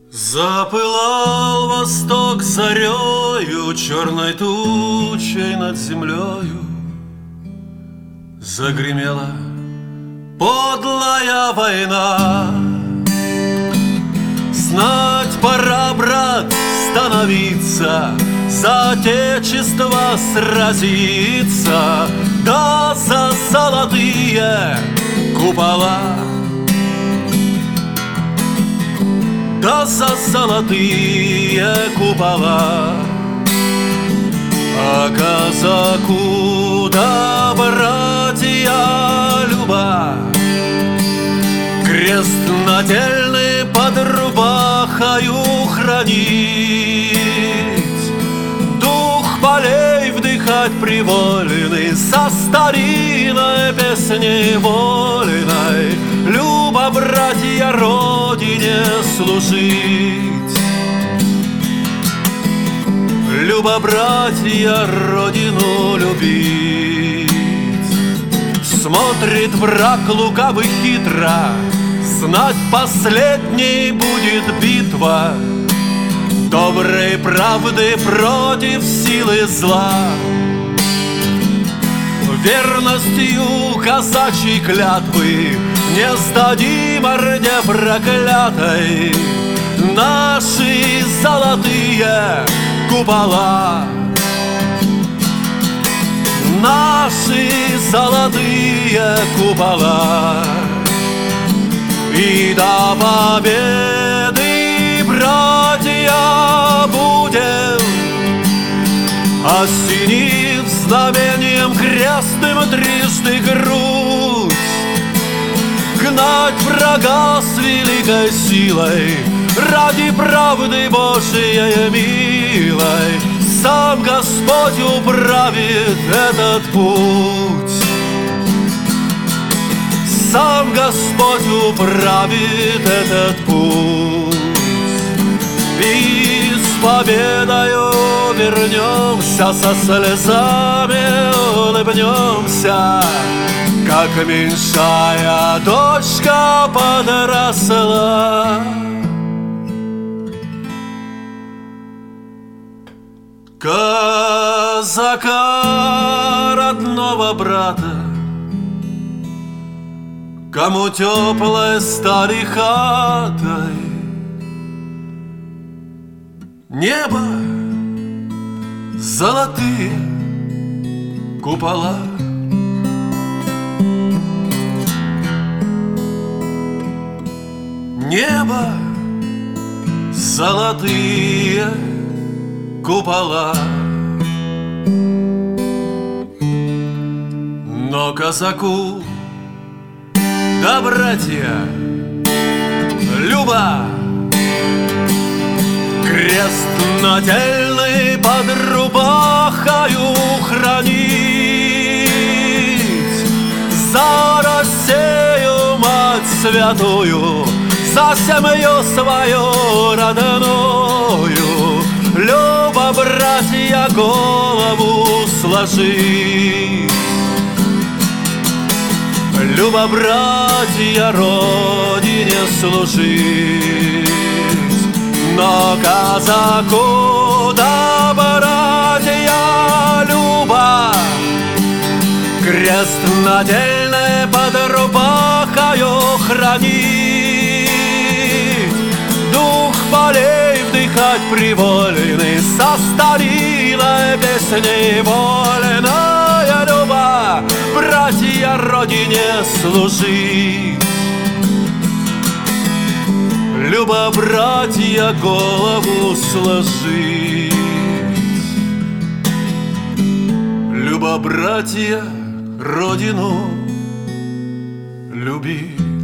Запылал восток зарею, черной тучей над землею. Загремела подлая война. Знать пора, брат, становиться, за отечество сразиться, да за золотые купола, да за золотые купола. А казаку да братья люба, крест нательный под рубахою хранить, дух полей вдыхать приволенный, со старинной песней вольной, люба, братья, родине служить. Люба, братья, родину любить. Смотрит враг лукавый хитро, знать последней будет битва доброй правды против силы зла. Верностью казачьей клятвы не сдадим орде проклятой наши золотые купола, наши золотые купола. И до победы, братья, будем, осенив знамением крестным трижды грудь, гнать врага с великой силой ради правды Божией милой. Сам Господь управит этот путь, сам Господь управит этот путь. И с победою вернемся, со слезами улыбнемся, как меньшая дочка подросла. Казака, родного брата, кому теплой стали хатой, небо, золотые купола. Небо, золотые купола. Но казаку да братья люба, крест нательный под рубахою хранить, за Россию, мать святую, за семью свою родную, люба, братья, голову сложить. Люба, братья, родине служить. Но казаку да братья люба, крест нательный под рубахою хранить, дух полей вдыхать приволенный, со старинной песней вольная люба, братья, родине служить. Люба, братья, голову сложить. Люба, братья, родину любить.